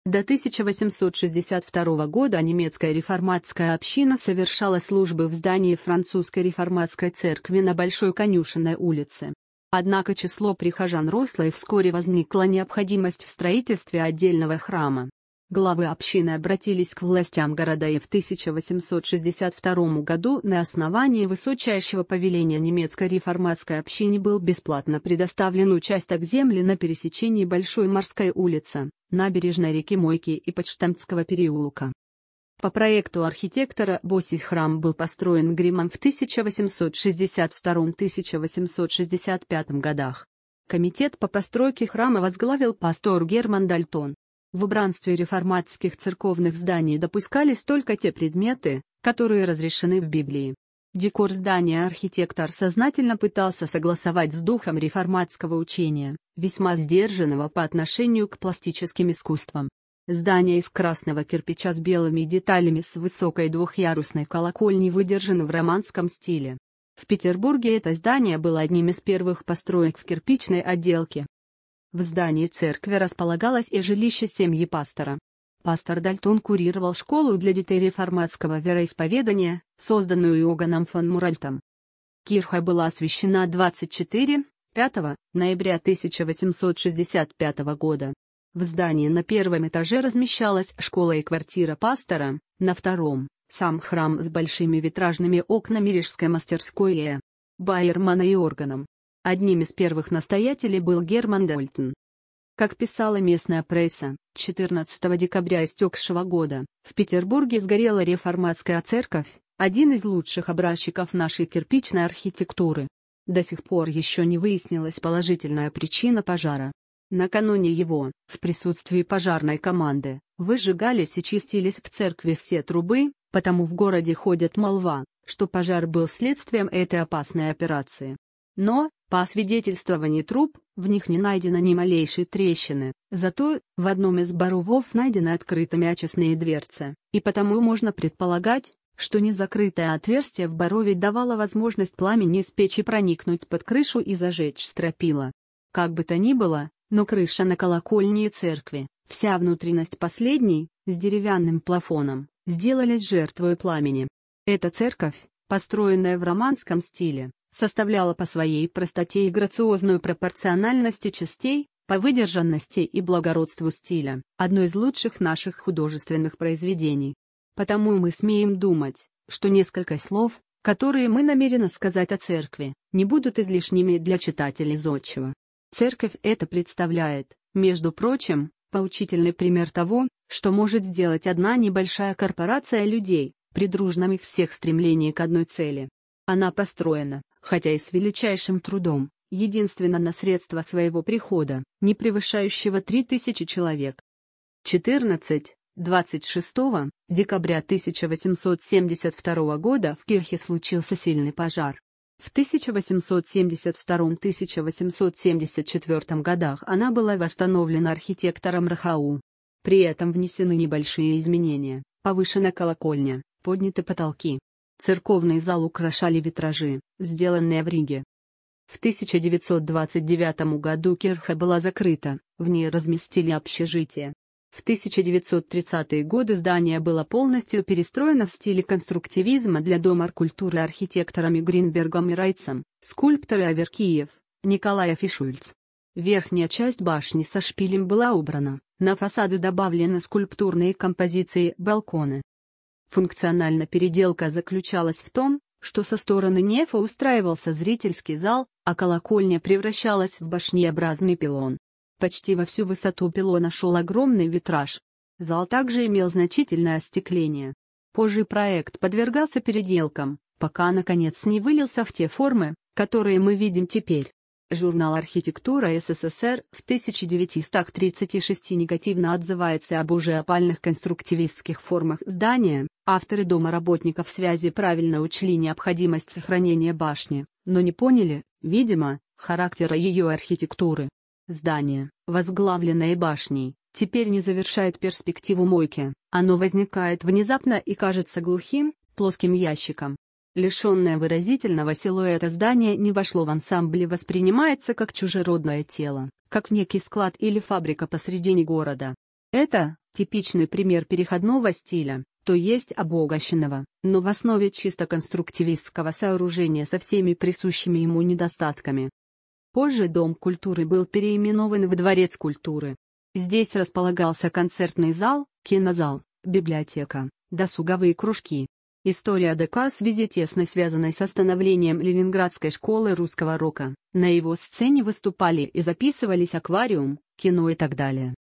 До 1862 года немецкая реформатская община совершала службы в здании французской реформатской церкви на Большой Конюшенной улице. Однако число прихожан росло, и вскоре возникла необходимость в строительстве отдельного храма. Главы общины обратились к властям города, и в 1862 году на основании высочайшего повеления немецкой реформатской общине был бесплатно предоставлен участок земли на пересечении Большой Морской улицы, набережной реки Мойки и Почтамтского переулка. По проекту архитектора Босси храм был построен Гримом в 1862-1865 годах. Комитет по постройке храма возглавил пастор Герман Дальтон. В убранстве реформатских церковных зданий допускались только те предметы, которые разрешены в Библии. Декор здания архитектор сознательно пытался согласовать с духом реформатского учения, весьма сдержанного по отношению к пластическим искусствам. Здание из красного кирпича с белыми деталями с высокой двухъярусной колокольней выдержано в романском стиле. В Петербурге это здание было одним из первых построек в кирпичной отделке. В здании церкви располагалось и жилище семьи пастора. Пастор Дальтон курировал школу для детей реформатского вероисповедания, созданную Иоганном фон Муральтом. Кирха была освящена 24-5 ноября 1865 года. В здании на первом этаже размещалась школа и квартира пастора, на втором — сам храм с большими витражными окнами рижской мастерской Е. Байермана и органом. Одним из первых настоятелей был Герман Дальтон. Как писала местная пресса, 14 декабря истекшего года, в Петербурге сгорела реформатская церковь, один из лучших образчиков нашей кирпичной архитектуры. До сих пор еще не выяснилась положительная причина пожара. Накануне его, в присутствии пожарной команды, выжигались и чистились в церкви все трубы, потому в городе ходит молва, что пожар был следствием этой опасной операции. Но, по освидетельствованию труб, в них не найдено ни малейшей трещины, зато в одном из боровов найдены открытыми очистные дверцы, и потому можно предполагать, что незакрытое отверстие в борове давало возможность пламени из печи проникнуть под крышу и зажечь стропила. Как бы то ни было, но крыша на колокольне церкви, вся внутренность последней, с деревянным плафоном, сделались жертвой пламени. Эта церковь, построенная в романском стиле, составляла по своей простоте и грациозную пропорциональности частей, по выдержанности и благородству стиля, одно из лучших наших художественных произведений. Потому мы смеем думать, что несколько слов, которые мы намерены сказать о церкви, не будут излишними для читателей зодчего. Церковь эта представляет, между прочим, поучительный пример того, что может сделать одна небольшая корпорация людей, при дружном их всех стремлении к одной цели. Она построена, хотя и с величайшим трудом, единственно на средства своего прихода, не превышающего 3000 человек. 26 декабря 1872 года в Кирхе случился сильный пожар. В 1872-1874 годах она была восстановлена архитектором Рахау. При этом внесены небольшие изменения, повышена колокольня, подняты потолки. Церковный зал украшали витражи, сделанные в Риге. В 1929 году кирха была закрыта, в ней разместили общежитие. В 1930-е годы здание было полностью перестроено в стиле конструктивизма для Дома культуры архитекторами Гринбергом и Райцем, скульпторы Аверкиев, Николаев и Шульц. Верхняя часть башни со шпилем была убрана, на фасады добавлены скульптурные композиции, балконы. Функционально переделка заключалась в том, что со стороны нефа устраивался зрительский зал, а колокольня превращалась в башнеобразный пилон. Почти во всю высоту пилона шел огромный витраж. Зал также имел значительное остекление. Позже проект подвергался переделкам, пока наконец не вылился в те формы, которые мы видим теперь. Журнал «Архитектура СССР» в 1936 негативно отзывается об уже опальных конструктивистских формах здания. Авторы Дома работников связи правильно учли необходимость сохранения башни, но не поняли, видимо, характера ее архитектуры. Здание, возглавленное башней, теперь не завершает перспективу мойки, оно возникает внезапно и кажется глухим, плоским ящиком. Лишенное выразительного силуэта здание не вошло в ансамбль и воспринимается как чужеродное тело, как некий склад или фабрика посредине города. Это типичный пример переходного стиля, то есть обогащенного, но в основе чисто конструктивистского сооружения со всеми присущими ему недостатками. Позже Дом культуры был переименован в Дворец культуры. Здесь располагался концертный зал, кинозал, библиотека, досуговые кружки. История ДК с связи тесно связанной с становлением Ленинградской школы русского рока. На его сцене выступали и записывались аквариум, кино и так далее.